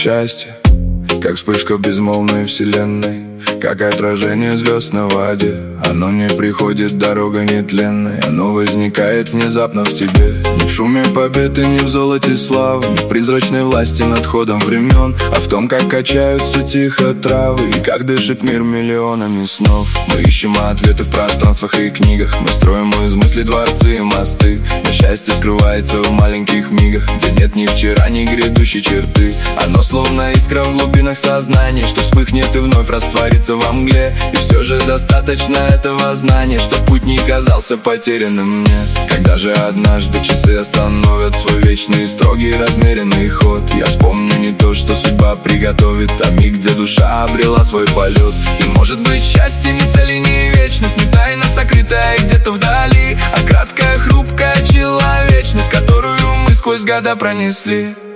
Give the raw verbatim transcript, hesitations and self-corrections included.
Счастье, как вспышка в безмолвной вселенной, как отражение звезд на воде. Оно не приходит, дорога нетленная, оно возникает внезапно в тебе. Не в шуме победы, не в золоте славы, не в призрачной власти над ходом времен, а в том, как качаются тихо травы и как дышит мир миллионами снов. Мы ищем ответы в пространствах и книгах, мы строим из мыслей дворцы и мосты. Но счастье скрывается в маленьких мигах, где нет ни вчера, ни грядущей черты. Оно словно искра в глубинах сознания, что вспыхнет и вновь растворится во мгле. И все же достаточно этого знания, что путь не казался потерянным мне. Когда же однажды часы остановят свой вечный, строгий, размеренный ход, я вспомню не то, что судьба приготовит, а миг, где душа обрела свой полет. И может быть счастье не цель и не вечность, не тайна сокрытая где-то вдали, а краткая хрупкая человечность, которую мы сквозь года пронесли.